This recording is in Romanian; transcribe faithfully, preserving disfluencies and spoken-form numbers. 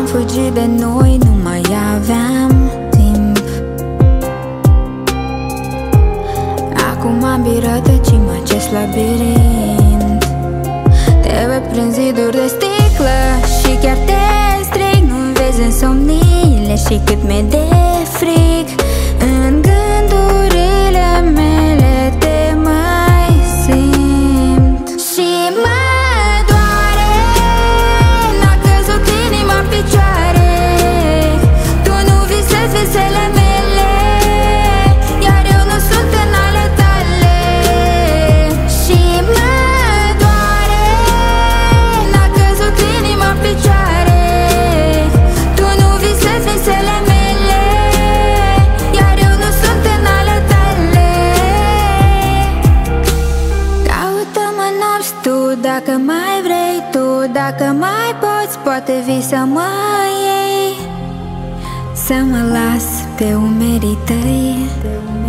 fugit de noi, nu mai aveam timp. Acum am birătăcim acest labirint. Te văd prin ziduri de sticlă și chiar te strig. Nu vezi în somniile și cât mi-e de frig. În gândurile mele te mai simt și mă doare. N-a căzut inima în picioare. Tu nu visezi visele mele, iar eu nu sunt în ale tale. Și mă doare. N-a căzut inima în picioare. Tu nu visezi visele mele, iar eu nu sunt în ale tale. Caută-mă nopți tu dacă mai vrei tu. Dacă mai poți, poate vii să mă iei, să mă las pe umerii tăi.